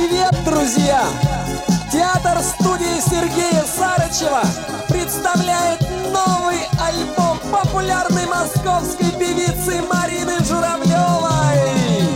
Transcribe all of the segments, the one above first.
Привет, друзья! Театр студии Сергея Сарычева представляет новый альбом популярной московской певицы Марины Журавлевой.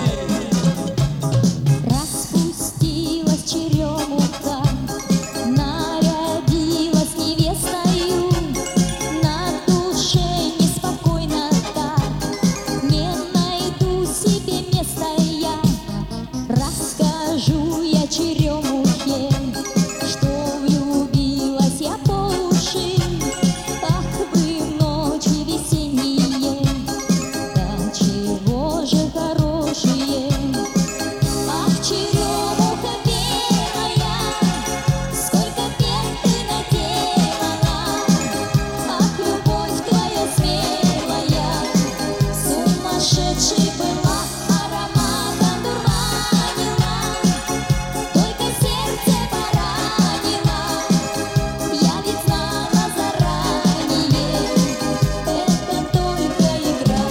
Распустилась черемуха, нарядилась невестою, на душе неспокойно так, не найду себе места я. Расскажу я черемухе, что влюбилась я по уши. Ах вы ночи весенние, да чего же хорошие. Ах, черемуха белая, сколько бед ты наделала. Ах, любовь твоя смелая, сумасшедшей была, ароматом дурманила, только сердце поранила. Я ведь знала заранее, это только игра.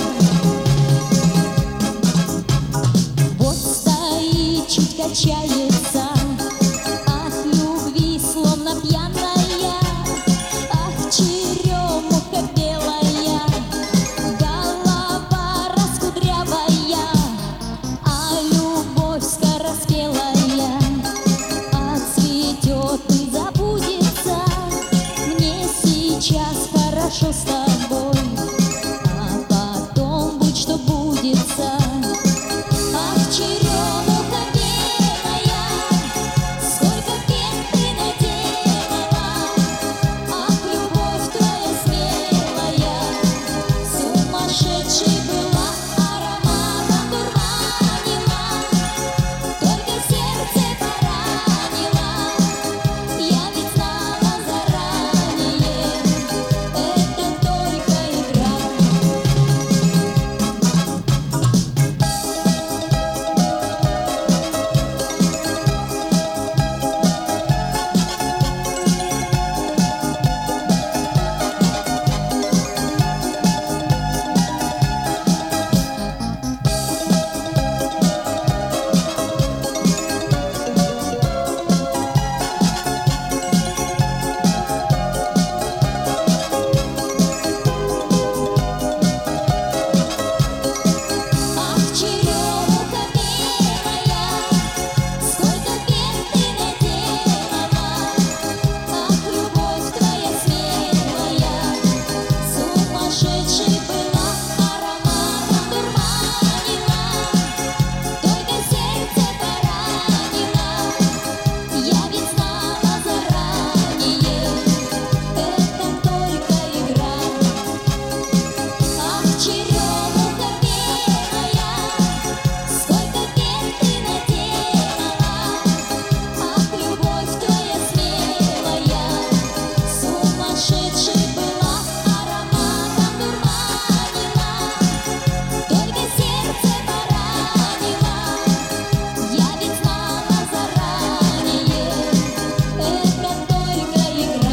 Вот стоит, чуть качается от любви, словно пьяная. Ах, черемуха белая, голова раскудрявая, а любовь скороспелая отцветет и забудется. Мне сейчас хорошо с тобой, а потом будь что будется. Ах, черемуха белая, сколько бед ты наделала. Ах, любовь твоя смелая, сумасшедшей была, ароматом дурманила, только сердце поранила. Я ведь знала заранее, это только игра. Ах, черемуха белая, сколько бед ты наделала. Ах, любовь твоя смелая, сумасшедшей была, ароматом дурманила, только сердце поранила. Я ведь знала заранее, это только игра. Ах, черемуха белая, сколько бед ты наделала. Ах, любовь твоя смелая, сумасшедшей была, ароматом дурманила, только сердце поранила. Я ведь знала заранее, это только игра.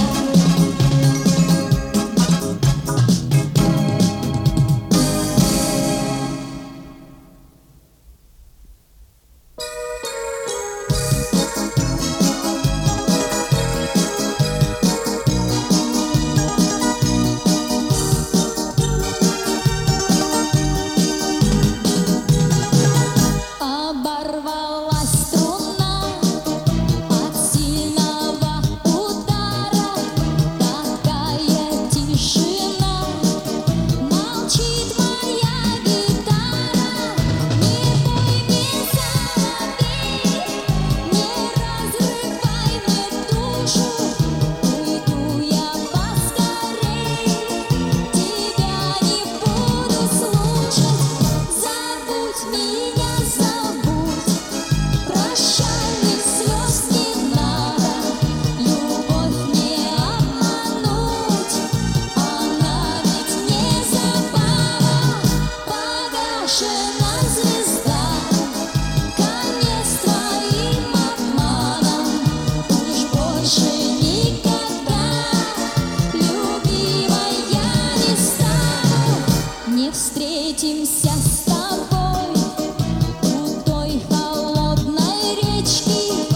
Оборвалась струна от сильного удара, такая тишина, молчит моя гитара. Не пой мне, соловей, не разрывай мне душу, уйду я поскорей, тебя не буду слушать. Забудь меня, забудь, прощальных слез не надо, любовь не обмануть, она ведь не забава. Погашена звезда, конец твоим обманом, уж больше никогда, любимая, не стану. Не встретимся с тобой у той холодной речки,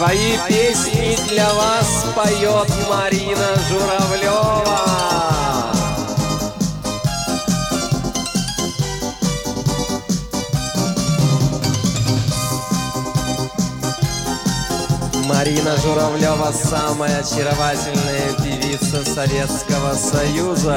Свои песни для вас поет Марина Журавлева. Марина Журавлева – самая очаровательная певица Советского Союза.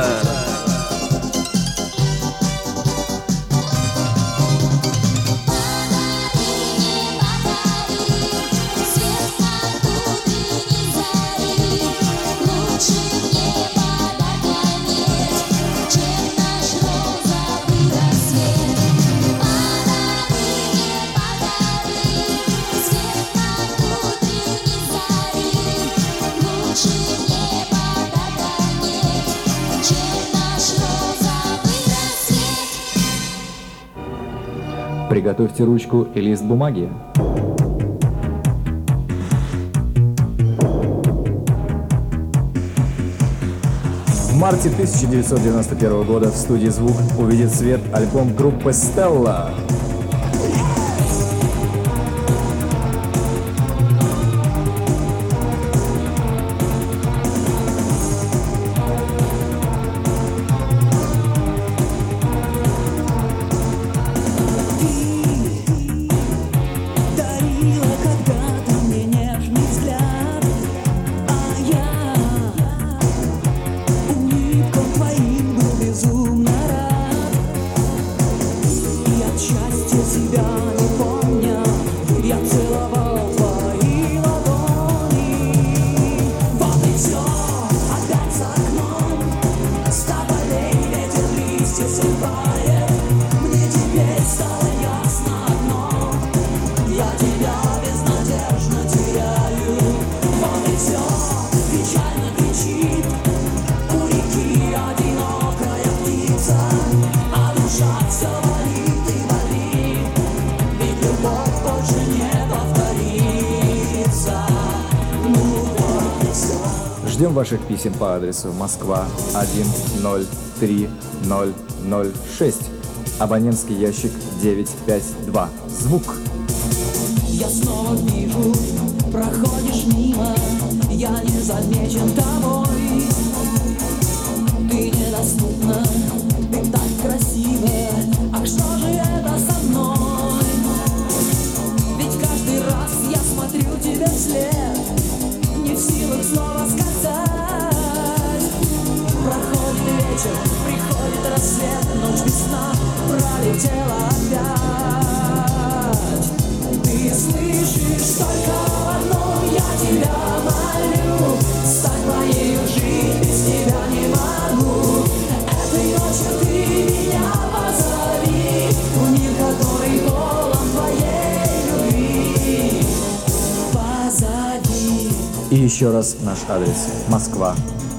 Приготовьте ручку и лист бумаги. В марте 1991 года в студии «Звук» увидит свет альбом группы «Стелла». Ждем ваших писем по адресу Москва 103006, абонентский ящик 952. Звук. Я снова вижу, проходишь мимо, я не замечен тобой. Ты недоступна, ты так красива, а что же это со мной? Ведь каждый раз я смотрю тебе вслед, не в силах слова сказать. Проходит вечер, приходит рассвет, ночь без сна пролетела опять. Ты слышишь только одно, я тебя молю, стань моей, жить без тебя не могу. Этой ночью ты меня позови в мир, который полон твоей любви. Позови. И еще раз наш адрес. Москва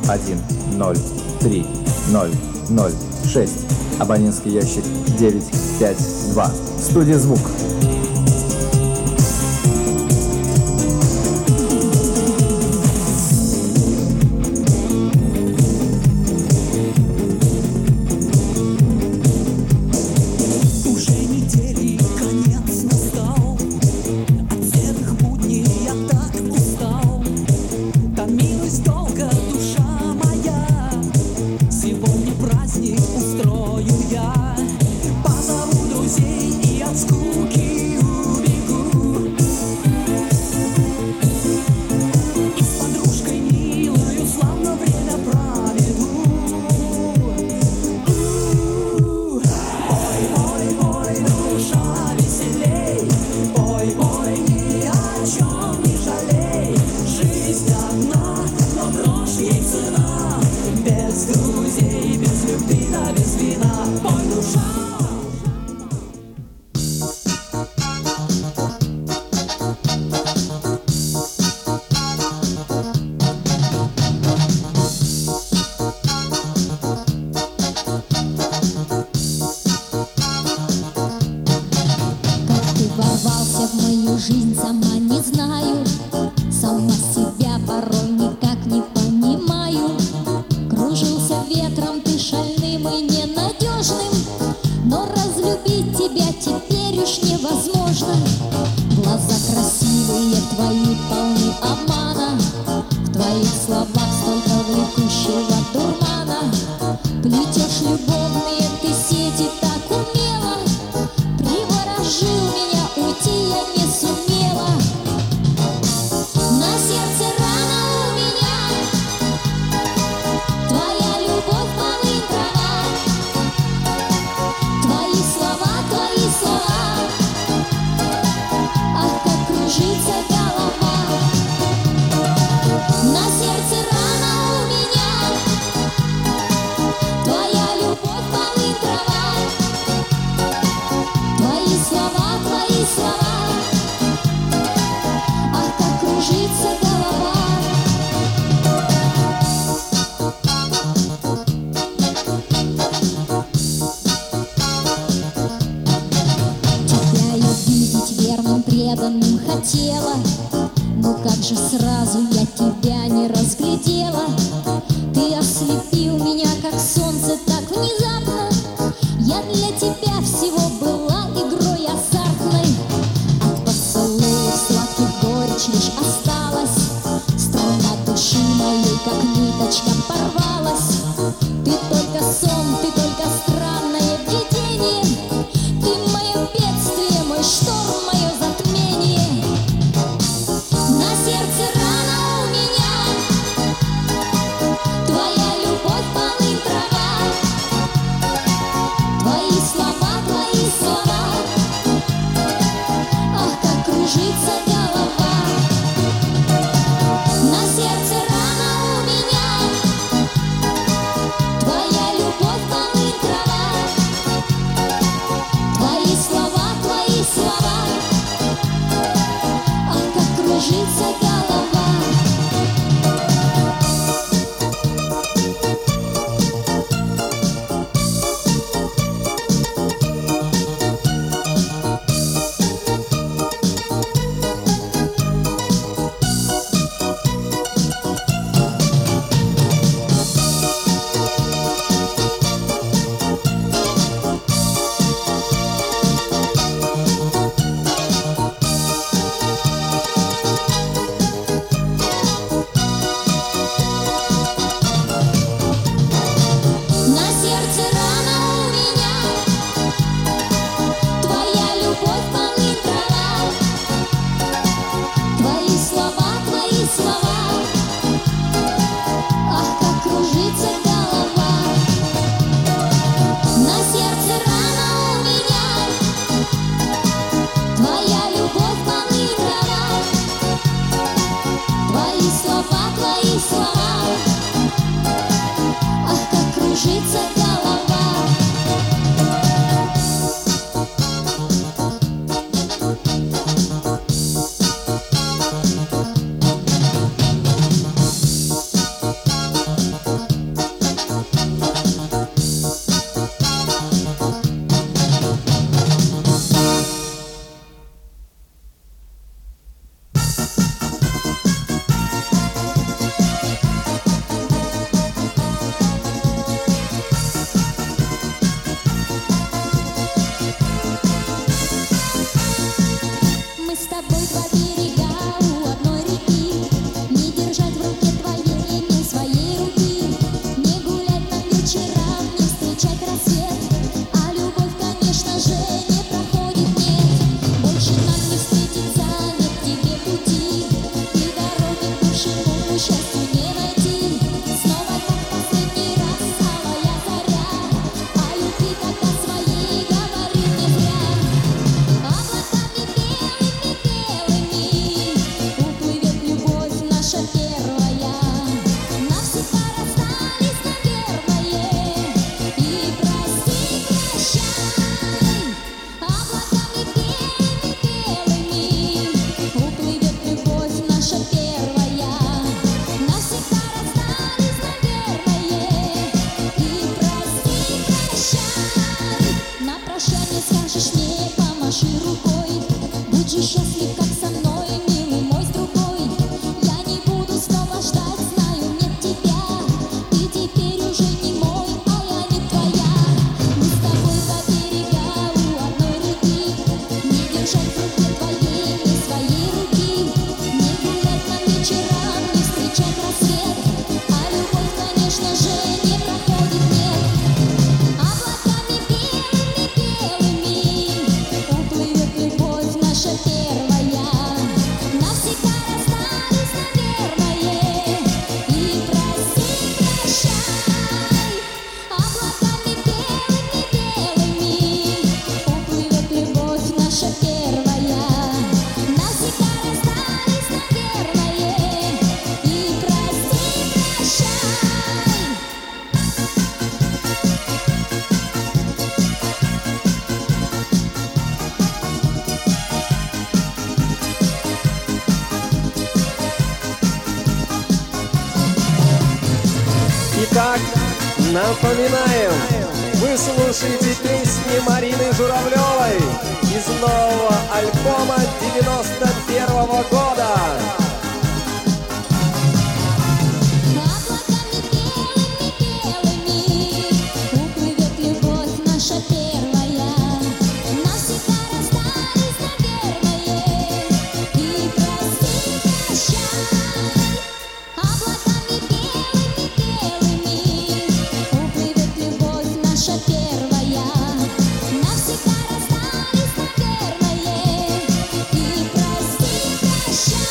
103006, абонентский ящик 952. Студия «Звук». Невозможно, глаза красивые твои полны. преданным хотела, но как же сразу я тебя не разглядела. Ты ослепил меня, как солнце, так внезапно. Я для тебя всего была игрой азартной. От поцелуев сладких горечь лишь осталась. Струна души моей, как ниточка, порвалась. Ты только сон, ты только странное видение. Ты мое бедствие, мой шторм, мое затмение. На сердце рана у меня, твоя любовь полынь трава. Твои слова, ах, как кружится голова. На сердце рана у меня, твоя любовь полынь трава. Твои слова, ах, как кружится голова. На сердце рана у меня, твоя любовь полынь трава. Твои слова, ах, как кружится голова. На сердце рана у меня, твоя любовь полынь трава. Твои слова, ах, как кружится голова. Мы с тобой два берега у одной реки. Не держать в руке твоей, не своей руки. Не гулять нам вечерам, не встречать рассвет. А любовь, конечно же, не проходит, нет. Больше нам не встретиться, нет тебе пути. И дороги к нашему счастью не найти. Снова как в последний раз алая заря. А любви тогда своей говорит не зря. Облаками белыми уплывет любовь наша первая. Навсегда расстались, наверное, и прости, прощай. Облаками белыми уплывет любовь наша первая. Навсегда расстались, наверное, и прости, прощай. На прощание скажешь мне, помаши рукой. Будь же счастлив, как со мной, милый мой, с другой. Я не буду снова ждать, знаю, нет тебя. Ты теперь уже не мой, а я не твоя. Мы с тобой два берега у одной реки. Не держать в руке твоей, не своей руки. Не гулять нам вечерам, не встречать рассвет. А любовь, конечно же, не проходит, нет. Облаками белыми уплывет любовь наша первая. Навсегда расстались, наверное, и прости, прощай. Облаками белыми уплывет любовь наша первая. Навсегда расстались, наверное, и прости, прощай. Итак, напоминаем, вы слушаете песни Марины Журавлевой из нового альбома 91-го года. Облаками белыми уплывет любовь наша первая. Навсегда расстались, наверное, и прости, прощай. Облаками белыми уплывет любовь наша первая. Навсегда расстались, наверное, и прости, прощай.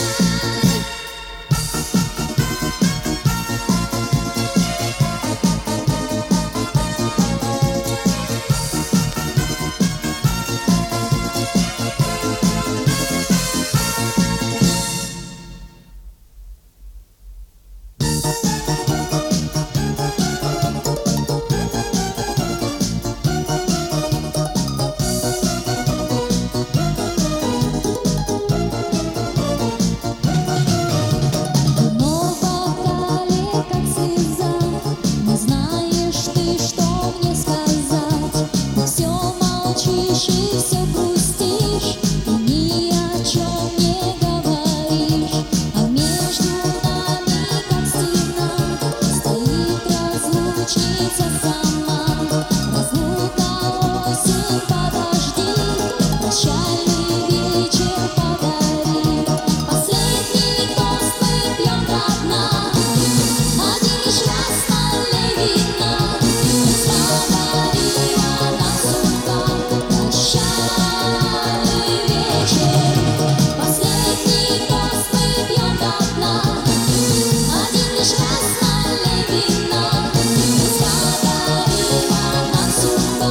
Но в бокале, как слеза, не знаешь ты, что мне сказать. Ты все молчишь и все грустишь, и ни о чем не говоришь. А между нами, как стена, стоит разлучница сама. Разлука, осень, подожди, прощальный вечер подари. Последний тост мы пьем до дна, один лишь раз налей вина. Подарила нам судьба прощальный вечер. Последний тост мы пьем до дна, один лишь раз налей вина. Подарила нам судьба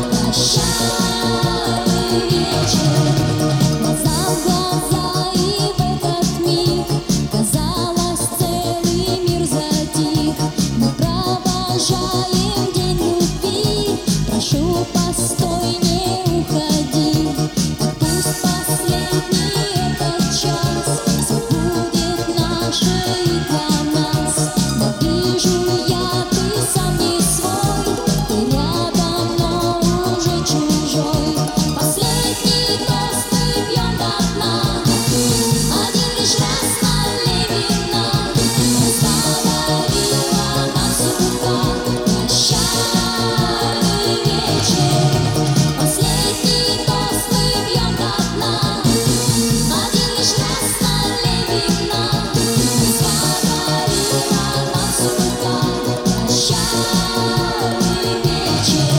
прощальный вечер. Глаза в глаза, и в этот миг казалось, целый мир затих. Мы провожаем день любви. Прошу, постой, не уходи. Так пусть последний этот час все будет наше и для нас. Но вижу я, ты сам не свой, ты рядом, но уже чужой. Последний тост мы пьем до дна, один лишь раз налей вина. Подарила нам судьба прощальный вечер. Последний тост мы пьем до дна, один лишь раз налей вина. Подарила нам судьба прощальный вечер.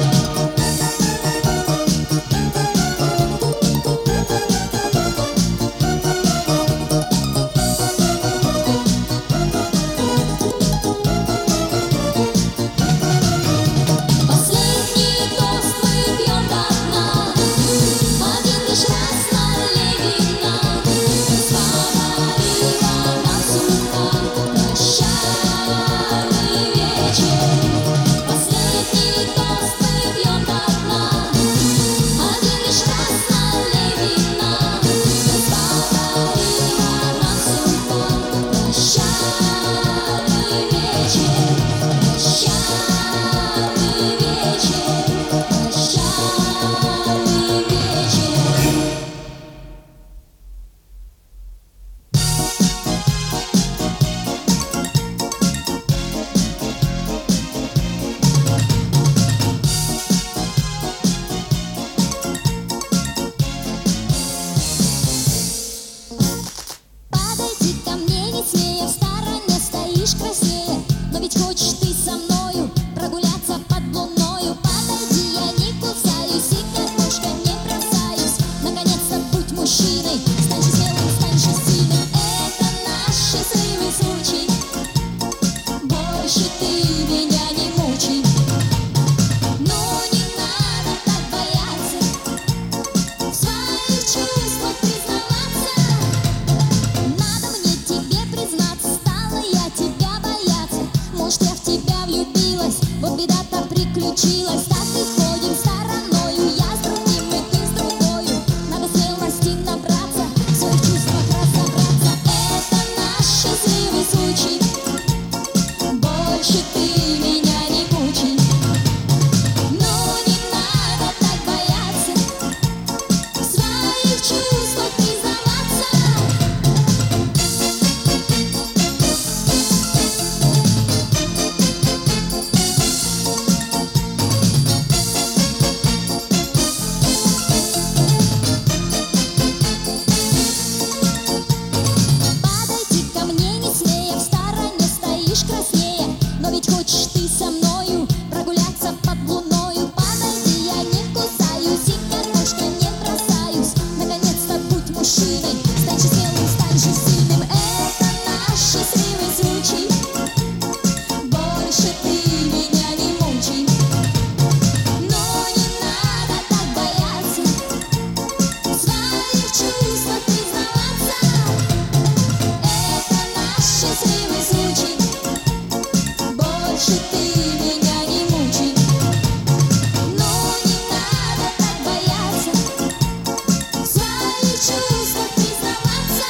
Последний тост мы пьем до дна, один лишь раз налей вина. Подарила нам судьба прощальный вечер. Последний тост мы пьем до дна, один лишь раз налей вина. Подарила нам судьба прощальный вечер. Прощальный вечер, прощальный вечер. Подойди ко мне, не смея, в стороне стоишь краснее. Но ведь хочешь ты со мною прогуляться под луною. Подойди, я не кусаюсь и картошка не бросаюсь. Наконец-то будь мужчиной, стань же смелым, стань же сильным. Это наш счастливый случай, больше ты меня не мучай. Ну не надо так бояться в своих чувствах признаваться. Надо мне тебе признаться, стала я тебя бояться. Может, я в тебя влюбилась, вот беда-то приключилась. Так и ходим стороною, я с другим и ты с другою. Надо смелости набраться, вершиной. Стань же смелым, стань же сильным, это наш счастливый случай. Больше ты меня не мучай. Но не надо так бояться в своих чувствах признаваться. Это наш счастливый случай. Больше ты меня не мучай. Но не надо так бояться в своих чувствах признаваться.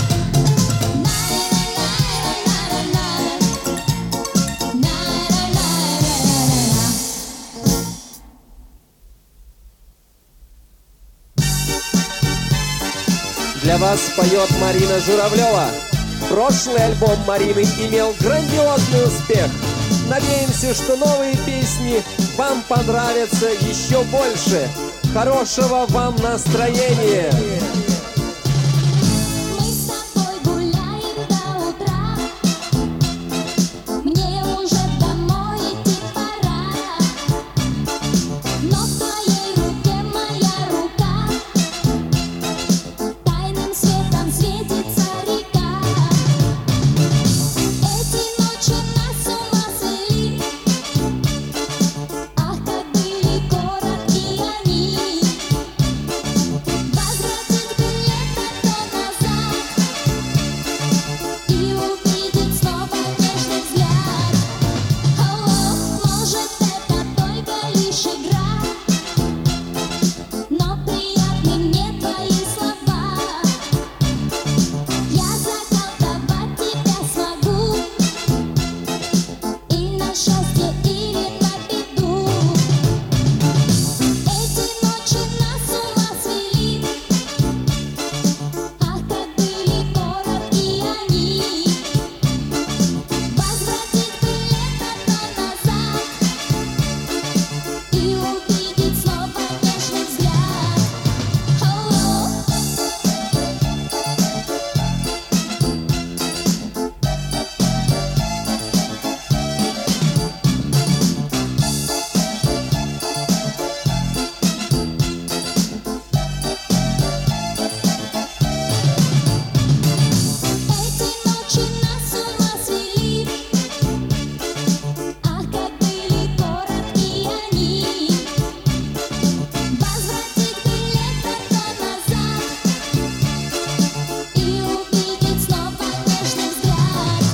Для вас поет Марина Журавлева. Прошлый альбом Марины имел грандиозный успех. Надеемся, что новые песни вам понравятся еще больше. Хорошего вам настроения! Мы с тобой гуляем до утра. Мне уже домой идти пора. Но в твоей руке моя рука. Тайным светом светится река. Эти ночи нас с ума свели. Ах, как были коротки они. Возвратить бы лето то назад и увидеть снова нежный взгляд. Может, это только лишь игра, но приятны мне твои слова. Я заколдовать тебя смогу и на счастье или на беду. Эти ночи нас с ума свели. Ах, как были коротки они. Возвратить бы лето то назад и увидеть снова нежный взгляд. Эти ночи нас с ума свели. Ах, как были коротки они. Возвратить бы лето то назад и увидеть снова нежный взгляд.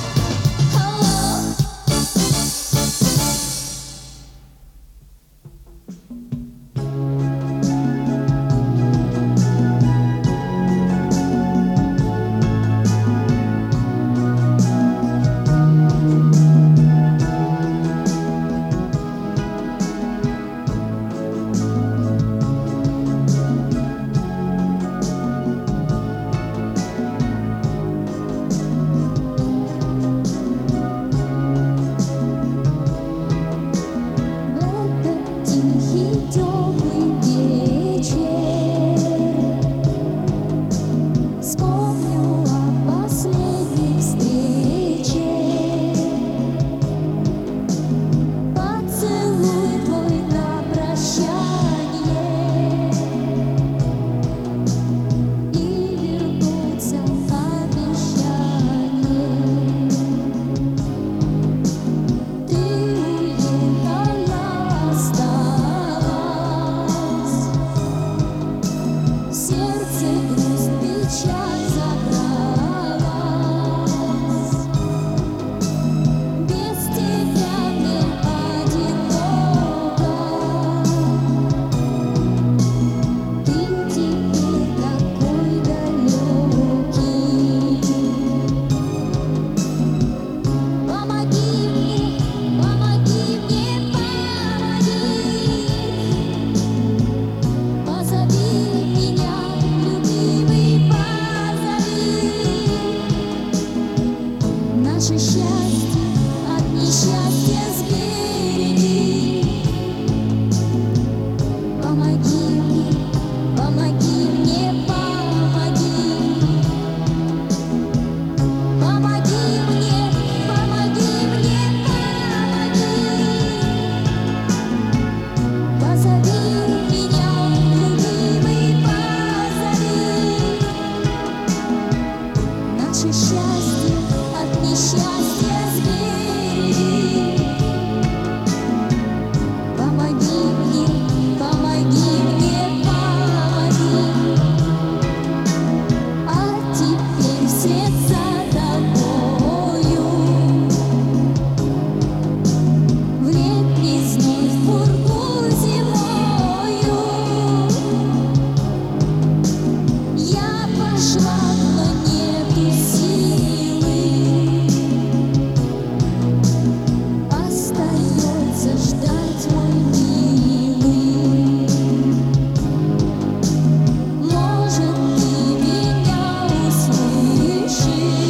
В этот тихий теплый вечер вспомню о последней встрече. Поцелуй твой на прощанье и вернуться обещание. Ты уехала, осталась в сердце грусть, печаль закралась. Без тебя мне одиноко. Ты теперь такой далекий. Помоги мне, помоги мне, помоги. Позови меня, любимый, позови. Наше счастье от несчастья сбери. Помоги мне, помоги мне, помоги. А теперь вслед за тобою в летний зной, в пургу зимою я пошла, но нету силы. Остается ждать, мой милый. Может, ты меня услышишь,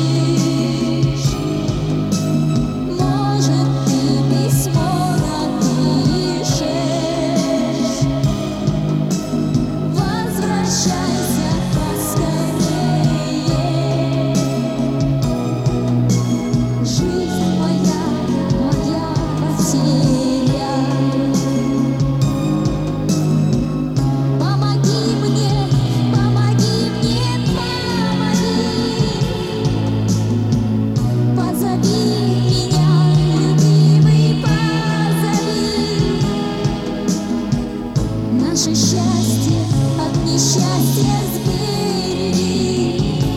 может, ты письмо напишешь. Возвращайся поскорее. Жизнь моя, моя потеря. Помоги мне, помоги мне, помоги. Позови меня, любимый, позови. Наше счастье от несчастья сбери.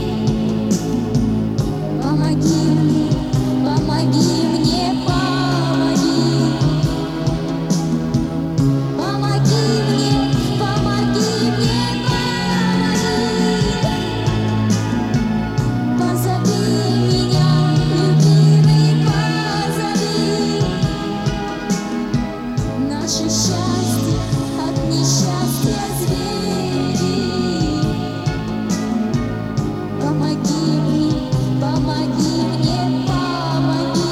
Помоги мне, помоги мне, помоги. Помоги мне, помоги мне, помоги. Позови меня, любимый, позови. Наше счастье от несчастья звери. Помоги мне, помоги мне, помоги.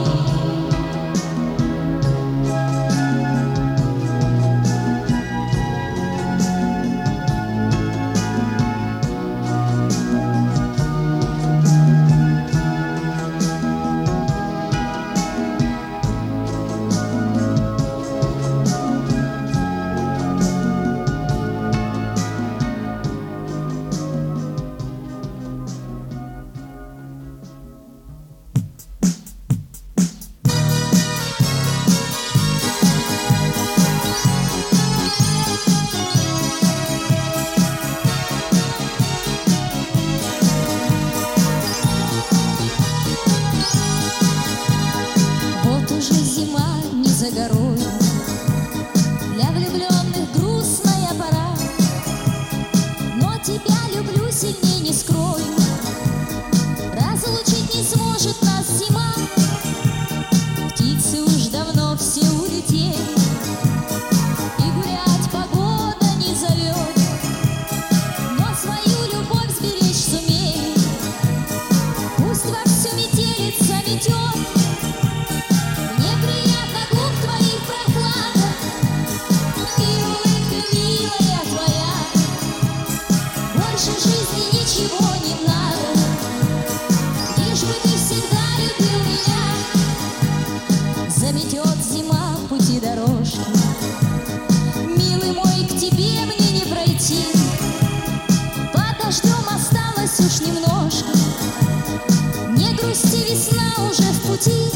Вот уже зима не за горой, для влюбленных грустная пора. Но тебя люблю сильней, не скрою. Разлучить не сможет нас зима. Птицы уж давно все улетели, и гулять погода не зовет. Но свою любовь сберечь сумеем. Пусть во всю метелица метет. Мне приятно губ твоих прохлада и улыбка милая твоя. Больше жизни ничего не надо, лишь бы ты всегда любил меня. Заметет зима пути дорожки, милый мой, к тебе мне не пройти. Под дождем осталось уж немножко, не грусти, весна уже в пути.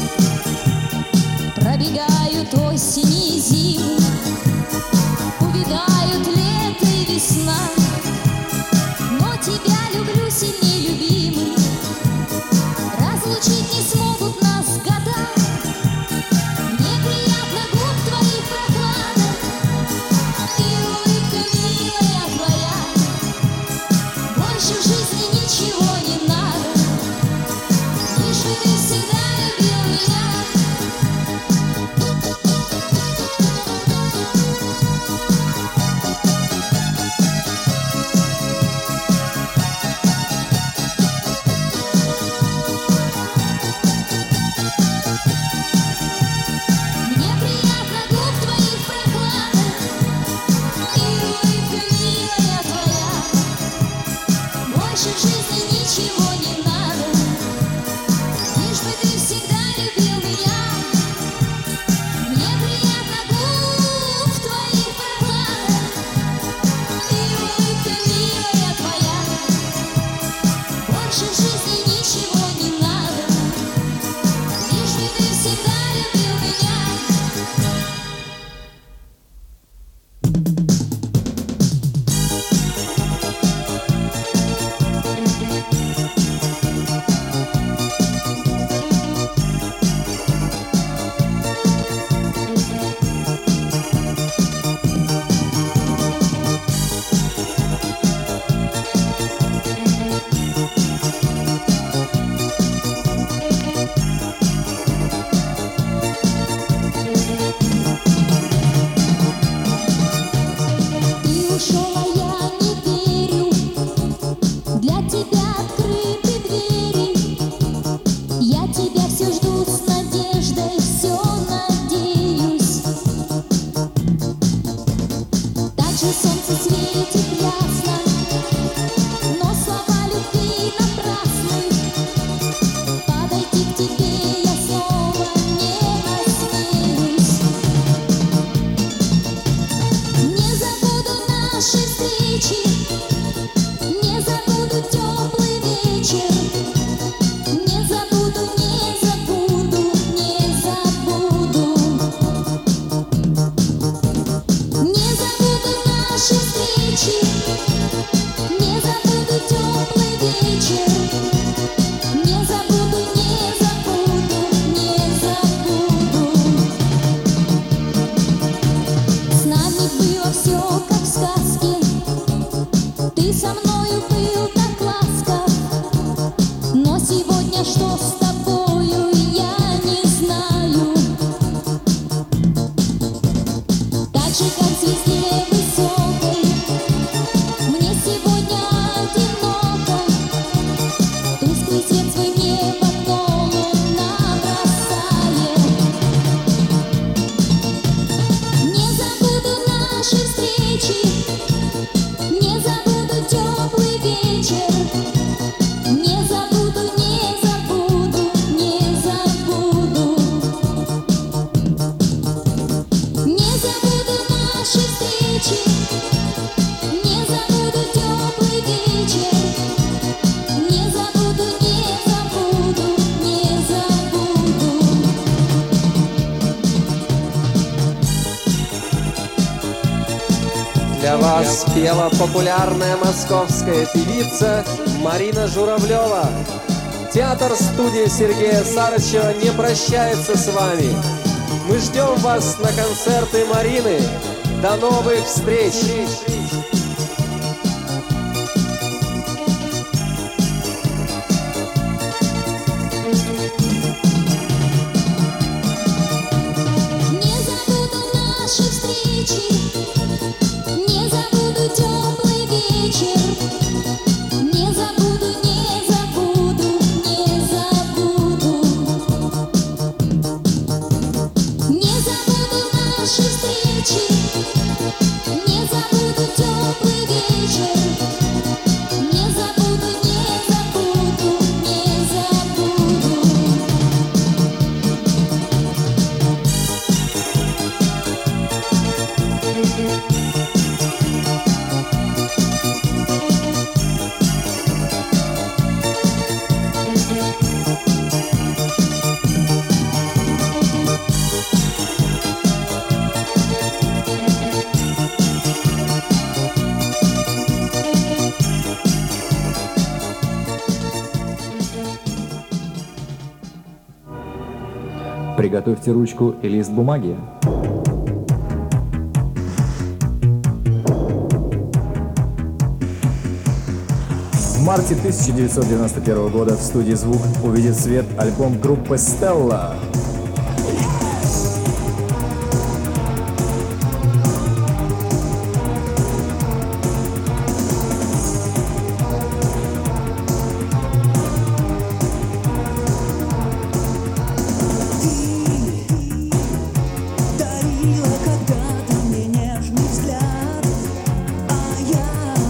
Пробегают осени и зимы, увядают лето и весна. Но тебя люблю сильней, любимый. Разлучить не смогут нас года. Мне приятно губ твоих прохлада и улыбка милая твоя. Больше в жизни ничего не надо, лишь бы ты всегда любил меня. Больше в жизни Тусклый свет свой не в окно луна бросает. Не забуду наши встречи, не забуду теплый вечер. Не забуду, не забуду, не забуду. Не забуду наши встречи, не забуду теплый вечер. Не забуду, не забуду, не забуду. Для вас пела популярная московская певица Марина Журавлева. Театр-студия Сергея Сарычева не прощается с вами. Мы ждем вас на концерты Марины. До новых встреч! Не забуду наши встречи, не забуду теплый вечер. Не забуду, не забуду, не забуду. Не забуду наши встречи, не забуду теплый вечер. Не забуду, не забуду, не забуду. Приготовьте ручку и лист бумаги. В марте 1991 года в студии «Звук» увидит свет альбом группы «Стелла». Дарила когда-то мне нежный взгляд, а я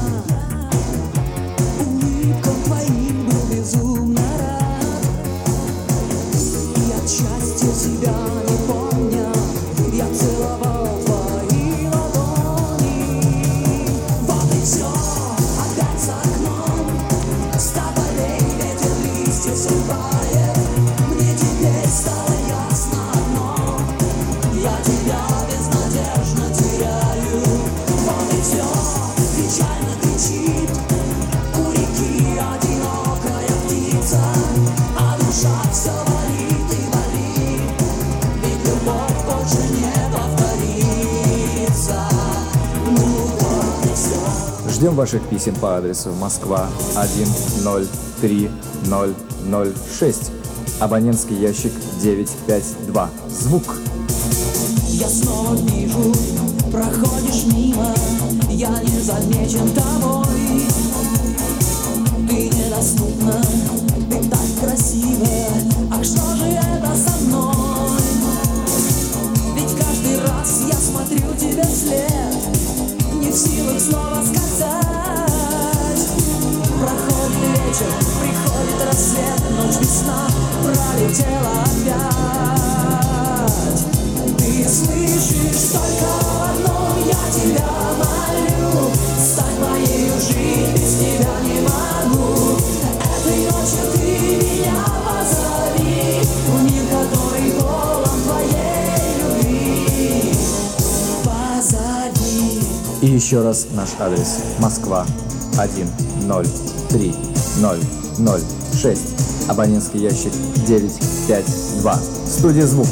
улыбкам твоим был безумно рад. И от счастья себя не помня, я целовал твои ладони. Вот и все, опять за окном, с тополей ветер листья срывает. Мне теперь стало ясно одно: я тебя безнадежно теряю. Вот и все, печально кричит у реки одинокая птица, а душа все болит и болит, ведь любовь больше не повторится. Ну вот и все. Ждем ваших писем по адресу Москва 1030006. Абонентский ящик 952. «Звук». Я снова вижу, проходишь мимо, я не замечен тобой. Ты недоступна, ты так красива, ах что же это со мной? Ведь каждый раз я смотрю тебе вслед, не в силах снова сказать. Проходит вечер, приходит рассвет, ночь весна пролетела опять. Ты слышишь только одно, я тебя молю, стань моей, жить без тебя не могу. Этой ночью ты меня позови в мир, который полон твоей любви. Позови. И еще раз наш адрес. Москва 1030006. Абонентский ящик 952. Студия «Звук».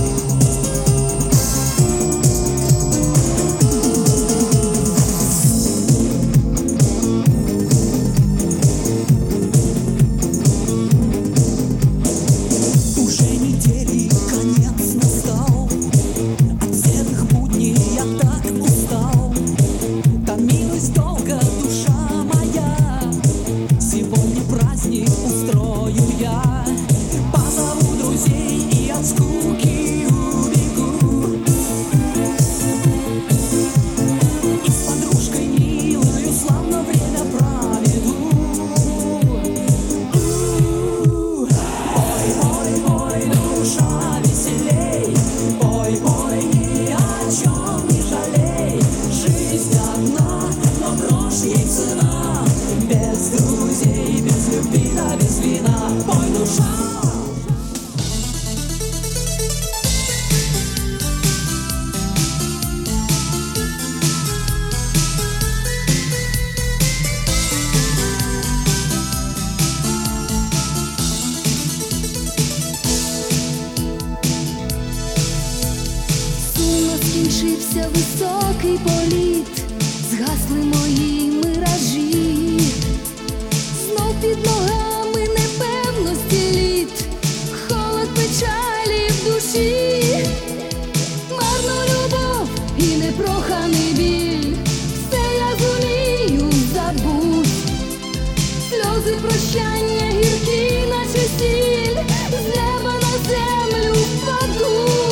Уже недели конец настал, от серых будней я так устал. Томилась долго душа моя, сегодня праздник устроил Розпочався високий політ, згасли мої миражі, знов під ногами непевності літ, холод печалі в душі, марну любов і непроханий біль, все я зумію забудь, сльози прощання гіркі, наче сіль, з неба на землю впадуть.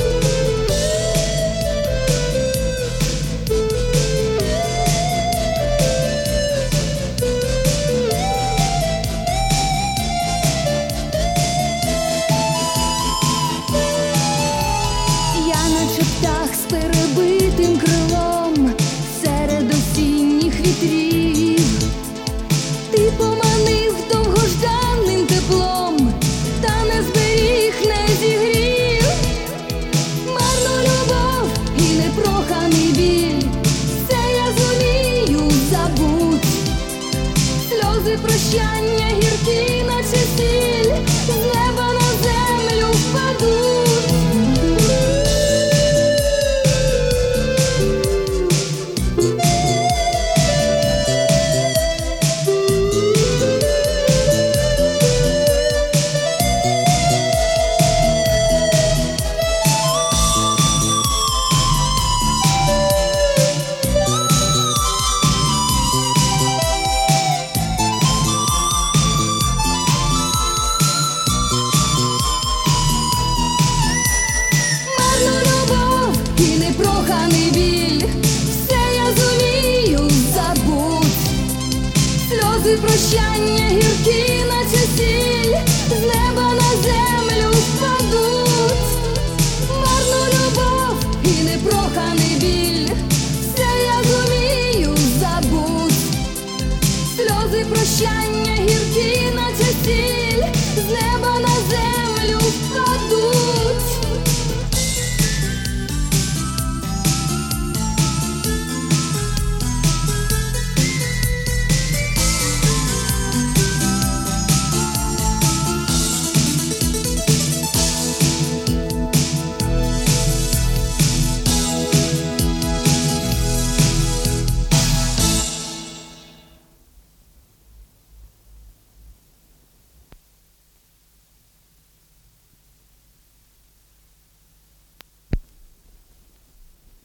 Я наче птах з перебитим крилом серед осінніх вітрів. Ти поманив довгожданним теплом, та не зберіг, не зігрів. Марну любов і непроханий біль, все я зумію забудь. Сльози прощання гіркі, наче сіль, з неба на землю впадуть. Непроханий біль, все я зумію забудь. Сльози прощання гіркі, наче сіль, з неба на землю впадуть. Марну любов і непроханий біль, все я зумію забудь. Сльози прощання гіркі,